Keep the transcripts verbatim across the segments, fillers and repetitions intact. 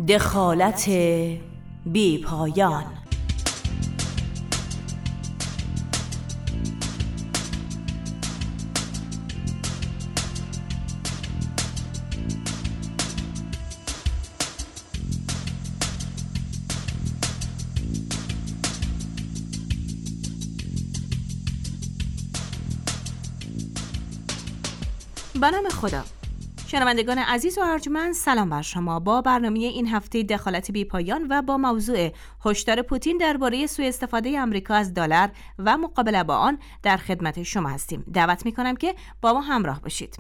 دخالت بی پایان. به نام خدا. شنوندگان عزیز و ارجمند، سلام بر شما. با برنامه این هفته دخالت بی پایان و با موضوع هشدار پوتین درباره سوء استفاده آمریکا از دلار و مقابله با آن در خدمت شما هستیم. دعوت می‌کنم که با ما همراه باشید.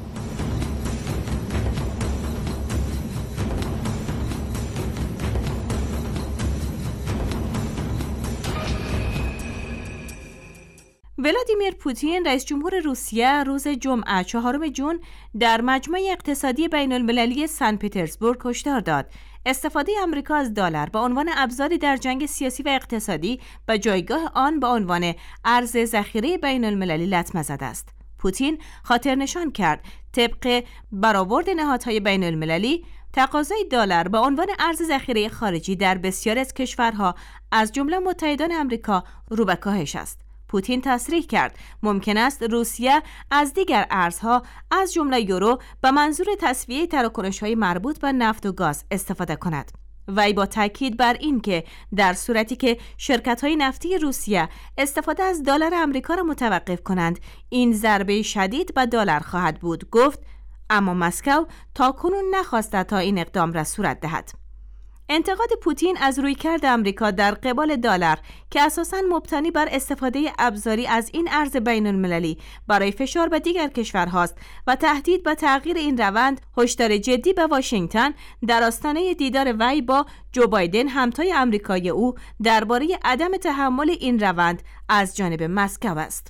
ولادیمیر پوتین رئیس جمهور روسیه روز جمعه چهارم ژوئن در مجمع اقتصادی بین المللی سن پترزبورگ هشدار داد استفاده آمریکا از دلار به عنوان ابزاری در جنگ سیاسی و اقتصادی به جایگاه آن به عنوان ارز ذخیره بین المللی لطمه زده است. پوتین خاطر نشان کرد طبق برآورد نهادهای بین المللی تقاضای دلار به عنوان ارز ذخیره خارجی در بسیاری از کشورها از جمله متحدان آمریکا رو به کاهش است. پوتین تصریح کرد ممکن است روسیه از دیگر ارزها از جمله یورو به منظور تسویه تراکنش‌های مربوط به نفت و گاز استفاده کند. وی با تاکید بر این که در صورتی که شرکت‌های نفتی روسیه استفاده از دلار آمریکا را متوقف کنند، این ضربه شدید به دلار خواهد بود. گفت اما مسکو تاکنون نخواسته تا این اقدام را صورت دهد. انتقاد پوتین از رویکرد آمریکا در قبال دلار که اساساً مبتنی بر استفاده ابزاری از این ارز بین المللی برای فشار به دیگر کشورهاست و تهدید به تغییر این روند، هشدار جدی به واشنگتن در آستانه دیدار وی با جو بایدن همتای آمریکایی او درباره عدم تحمل این روند از جانب مسکو است.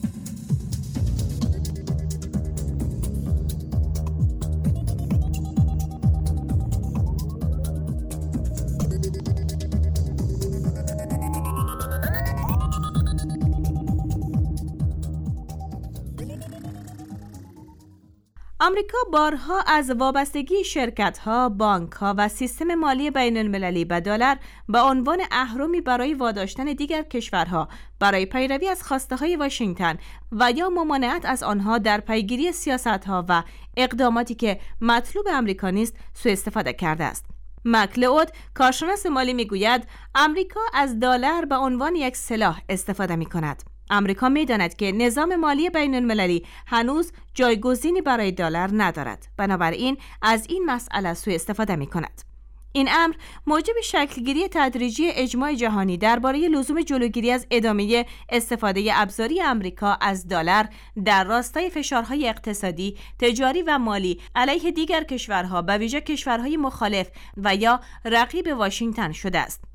آمریکا بارها از وابستگی شرکت‌ها، بانک‌ها و سیستم مالی بین‌المللی به دلار به عنوان اهرمی برای واداشتن دیگر کشورها برای پیروی از خواسته‌های واشنگتن و یا ممانعت از آنها در پیگیری سیاست‌ها و اقداماتی که مطلوب آمریکا نیست سوء استفاده کرده است. مکلئود کارشناس مالی میگوید آمریکا از دلار به عنوان یک سلاح استفاده می‌کند. آمریکا می‌داند که نظام مالی بین المللی هنوز جایگزینی برای دلار ندارد، بنابراین از این مسئله سوء استفاده می‌کند. این امر موجب شکلگیری تدریجی اجماع جهانی درباره لزوم جلوگیری از ادامه استفاده ابزاری آمریکا از دلار در راستای فشارهای اقتصادی، تجاری و مالی علیه دیگر کشورها، به ویژه کشورهای مخالف و یا رقیب واشنگتن شده است.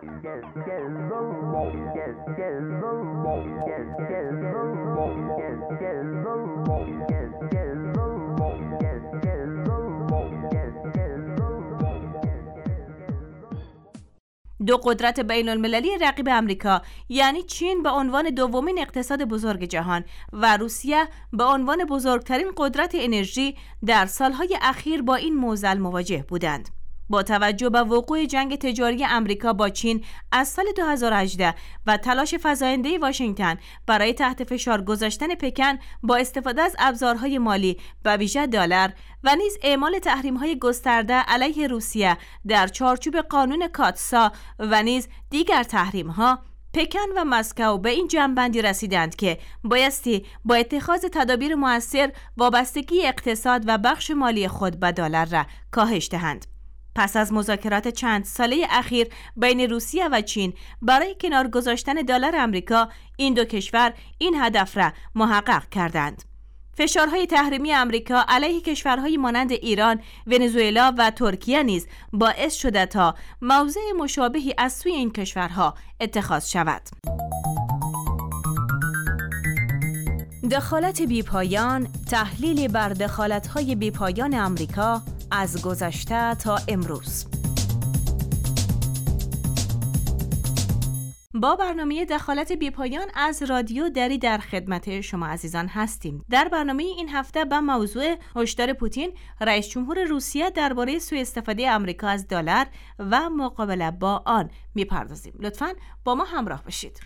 دو قدرت بین المللی رقیب آمریکا یعنی چین به عنوان دومین اقتصاد بزرگ جهان و روسیه به عنوان بزرگترین قدرت انرژی در سالهای اخیر با این معضل مواجه بودند. با توجه به وقوع جنگ تجاری آمریکا با چین از سال دو هزار و هجده و تلاش فزاینده واشنگتن برای تحت فشار گذاشتن پکن با استفاده از ابزارهای مالی و ویژه دلار و نیز اعمال تحریم‌های گسترده علیه روسیه در چارچوب قانون کاتسا و نیز دیگر تحریم‌ها، پکن و مسکو به این جمع‌بندی رسیدند که بایستی با اتخاذ تدابیر مؤثر وابستگی اقتصاد و بخش مالی خود به دلار را کاهش دهند. پس از مذاکرات چند ساله اخیر بین روسیه و چین برای کنار گذاشتن دلار آمریکا، این دو کشور این هدف را محقق کردند. فشارهای تحریمی آمریکا علیه کشورهای مانند ایران، ونزوئلا و ترکیه نیز باعث شده تا موضع مشابهی از سوی این کشورها اتخاذ شود. دخالت بی‌پایان، تحلیلی بر دخالت‌های بی‌پایان آمریکا از گذشته تا امروز. با برنامه دخالت بی‌پایان از رادیو دری در خدمت شما عزیزان هستیم. در برنامه این هفته به موضوع هشدار پوتین رئیس جمهور روسیه درباره سوء استفاده آمریکا از دلار و مقابله با آن میپردازیم. لطفاً با ما همراه باشید.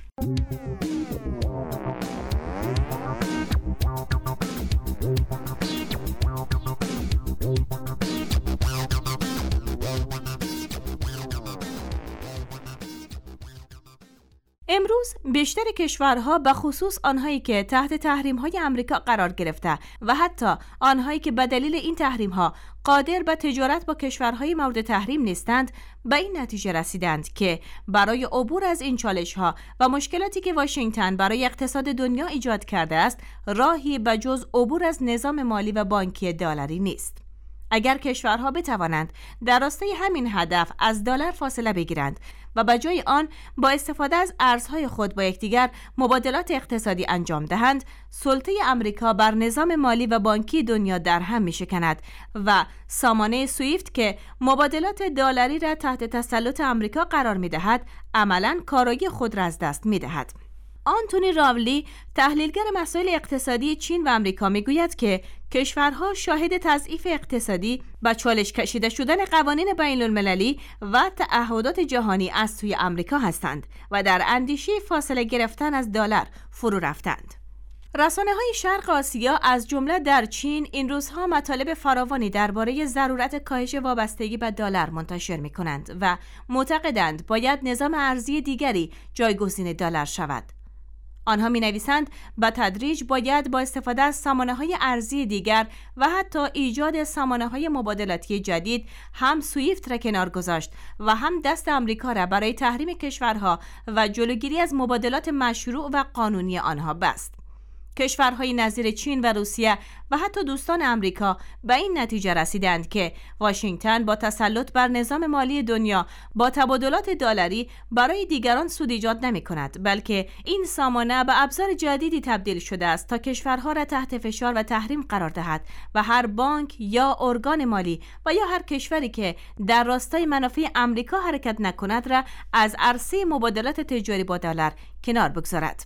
امروز بیشتر کشورها به خصوص آنهایی که تحت تحریم‌های آمریکا قرار گرفته و حتی آنهایی که به دلیل این تحریم‌ها قادر به تجارت با کشورهای مورد تحریم نیستند به این نتیجه رسیدند که برای عبور از این چالش‌ها و مشکلاتی که واشنگتن برای اقتصاد دنیا ایجاد کرده است راهی به جز عبور از نظام مالی و بانکی دلاری نیست. اگر کشورها بتوانند در راستای همین هدف از دلار فاصله بگیرند و به جای آن با استفاده از ارزهای خود با یکدیگر مبادلات اقتصادی انجام دهند، سلطه آمریکا بر نظام مالی و بانکی دنیا در هم میشکند و سامانه سویفت که مبادلات دلاری را تحت تسلط آمریکا قرار می‌دهد، عملاً کارایی خود را از دست می‌دهد. آنتونی راولی، تحلیلگر مسائل اقتصادی چین و آمریکا، میگوید که کشورها شاهد تضعیف اقتصادی و چالش کشیده شدن قوانین بین المللی و تعهدات جهانی از سوی آمریکا هستند و در اندیشه فاصله گرفتن از دلار فرو رفتند. رسانه‌های شرق آسیا از جمله در چین این روزها مطالب فراوانی درباره ضرورت کاهش وابستگی به دلار منتشر می‌کنند و معتقدند باید نظام ارزی دیگری جایگزین دلار شود. آنها می نویسند به تدریج باید با استفاده از سامانه‌های ارزی دیگر و حتی ایجاد سامانه‌های مبادلاتی جدید هم سویفت را کنار گذاشت و هم دست آمریکا را برای تحریم کشورها و جلوگیری از مبادلات مشروع و قانونی آنها بست. کشورهای نظیر چین و روسیه و حتی دوستان آمریکا به این نتیجه رسیدند که واشنگتن با تسلط بر نظام مالی دنیا با تبادلات دلاری برای دیگران سود ایجاد نمی کند، بلکه این سامانه به ابزار جدیدی تبدیل شده است تا کشورها را تحت فشار و تحریم قرار دهد و هر بانک یا ارگان مالی و یا هر کشوری که در راستای منافع آمریکا حرکت نکند را از عرصه مبادلات تجاری با دلار کنار بگذارد.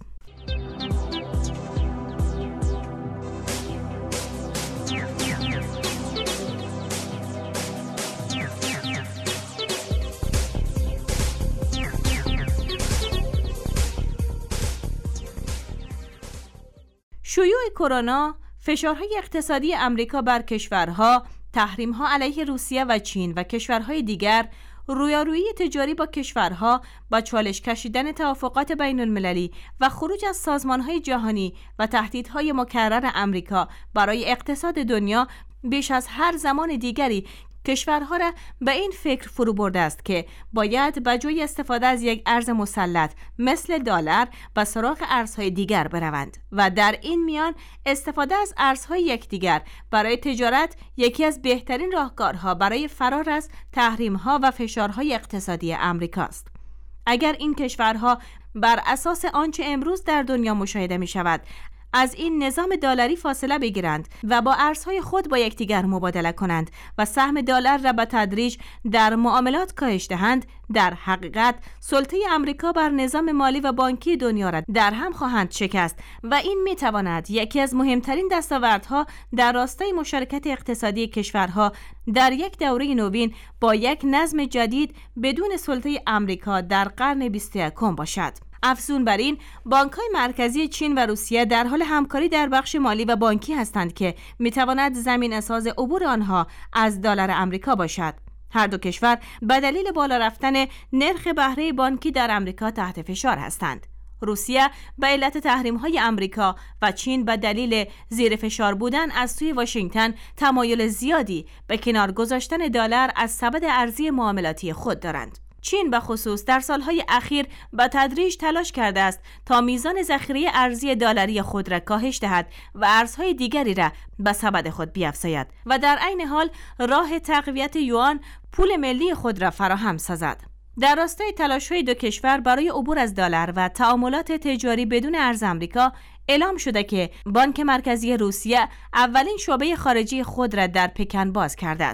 شیوع کرونا، فشارهای اقتصادی آمریکا بر کشورها، تحریم‌ها علیه روسیه و چین و کشورهای دیگر، رویارویی تجاری با کشورها با چالش کشیدن توافقات بین المللی و خروج از سازمان‌های جهانی و تهدیدهای مکرر آمریکا برای اقتصاد دنیا بیش از هر زمان دیگری کشورها را به این فکر فرو برده است که باید به جای استفاده از یک ارز مسلط مثل دلار به سراغ ارزهای دیگر بروند و در این میان استفاده از ارزهای یکدیگر برای تجارت یکی از بهترین راهکارها برای فرار از تحریم‌ها و فشارهای اقتصادی آمریکاست. اگر این کشورها بر اساس آنچه امروز در دنیا مشاهده می شود از این نظام دلاری فاصله بگیرند و با ارزهای خود با یکدیگر مبادله کنند و سهم دلار را به تدریج در معاملات کاهش دهند، در حقیقت سلطه آمریکا بر نظام مالی و بانکی دنیا را در هم خواهند شکست و این میتواند یکی از مهمترین دستاوردها در راستای مشارکت اقتصادی کشورها در یک دوره نوین با یک نظم جدید بدون سلطه آمریکا در قرن بیست و یکم باشد. افزون بر این، بانک‌های مرکزی چین و روسیه در حال همکاری در بخش مالی و بانکی هستند که می‌تواند زمینه‌ساز عبور آنها از دلار آمریکا باشد. هر دو کشور به دلیل بالا رفتن نرخ بهره بانکی در آمریکا تحت فشار هستند. روسیه به علت تحریم‌های آمریکا و چین به دلیل زیر فشار بودن از سوی واشنگتن تمایل زیادی به کنار گذاشتن دلار از سبد ارزی معاملاتی خود دارند. چین به خصوص در سالهای اخیر به تدریج تلاش کرده است تا میزان ذخیره ارزی دلاری خود را کاهش دهد و ارزهای دیگری را به سبد خود بیفزاید و در عین حال راه تقویت یوان پول ملی خود را فراهم سازد. در راستای تلاش‌های دو کشور برای عبور از دلار و تعاملات تجاری بدون ارز آمریکا، اعلام شده که بانک مرکزی روسیه اولین شعبه خارجی خود را در پکن باز کرده است.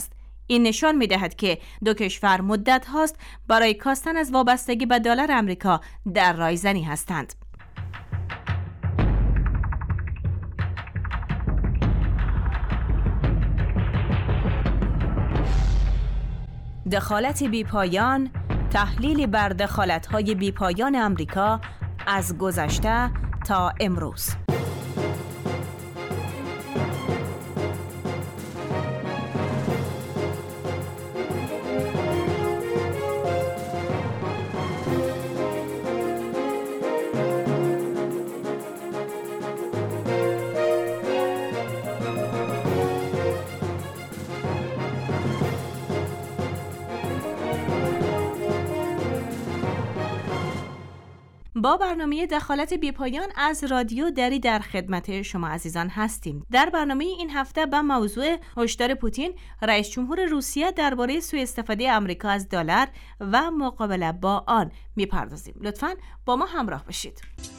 این نشان می‌دهد که دو کشور مدت هاست برای کاستن از وابستگی به دلار آمریکا در رایزنی هستند. دخالت بی‌پایان، تحلیل بر دخالت‌های بی‌پایان آمریکا از گذشته تا امروز. با برنامه دخالت بی‌پایان از رادیو دری در خدمت شما عزیزان هستیم. در برنامه این هفته با موضوع هشدار پوتین رئیس جمهور روسیه درباره سوء استفاده آمریکا از دلار و مقابله با آن میپردازیم. لطفاً با ما همراه باشید.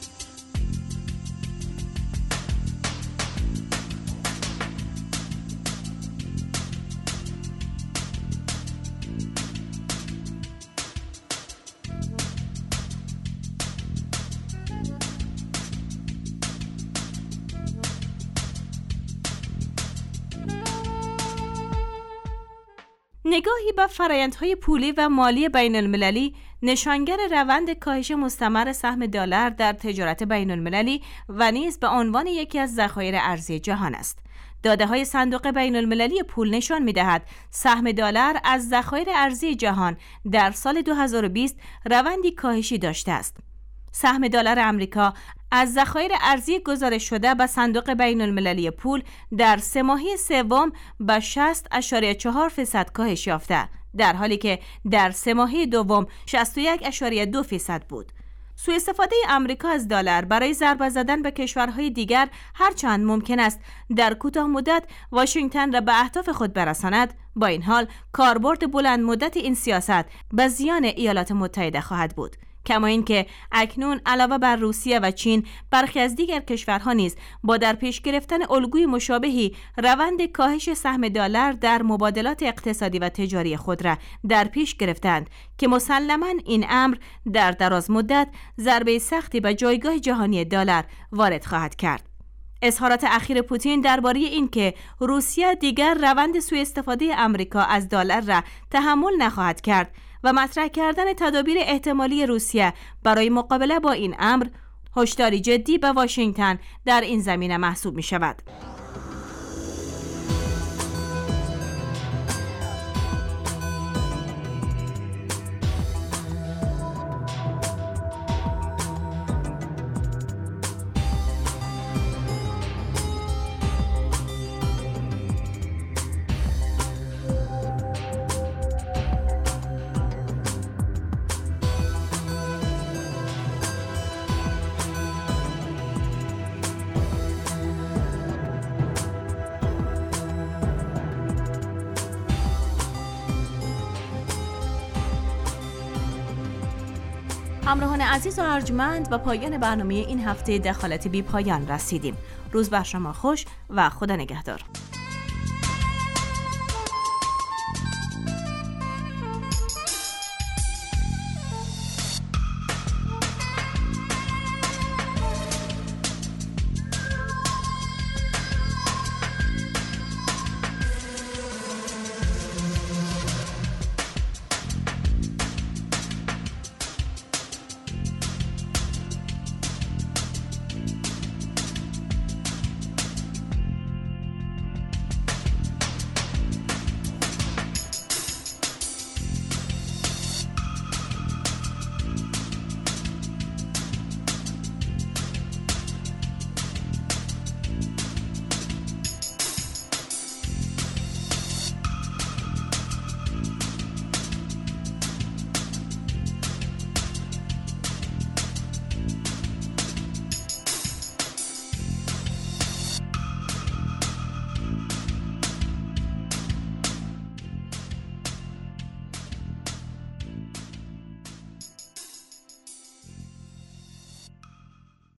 نگاهی به فرآیندهای پولی و مالی بین المللی نشانگر روند کاهش مستمر سهم دلار در تجارت بین المللی و نیز به عنوان یکی از ذخایر ارزی جهان است. داده‌های صندوق بین المللی پول نشان می‌دهد سهم دلار از ذخایر ارزی جهان در سال دو هزار و بیست روندی کاهشی داشته است. سهم دلار آمریکا از ذخایر ارزی گزارش شده به صندوق بین المللی پول در سه ماهه سوم به شصت اشاره چهار فیصد کاهش یافته، در حالی که در سه ماهه دوم شصت و یک اشاره دو فیصد بود. سوء استفاده آمریکا از دلار برای ضربه زدن به کشورهای دیگر هرچند ممکن است در کوتاه مدت واشنگتن را به اهداف خود برساند، با این حال کاربرد بلند مدت این سیاست به زیان ایالات متحده خواهد بود. کما اینکه اکنون علاوه بر روسیه و چین، برخی از دیگر کشورها نیز با در پیش گرفتن الگوی مشابهی روند کاهش سهم دلار در مبادلات اقتصادی و تجاری خود را در پیش گرفتند که مسلماً این امر در دراز مدت ضربه سختی به جایگاه جهانی دلار وارد خواهد کرد. اظهارات اخیر پوتین درباره این که روسیه دیگر روند سوء استفاده آمریکا از دلار را تحمل نخواهد کرد و مطرح کردن تدابیر احتمالی روسیه برای مقابله با این امر هشداری جدی به واشنگتن در این زمینه محسوب می شود. همراهان عزیز و ارجمند، و پایان برنامه این هفته دخالت بی پایان رسیدیم. روز بر شما خوش و خدا نگهدار.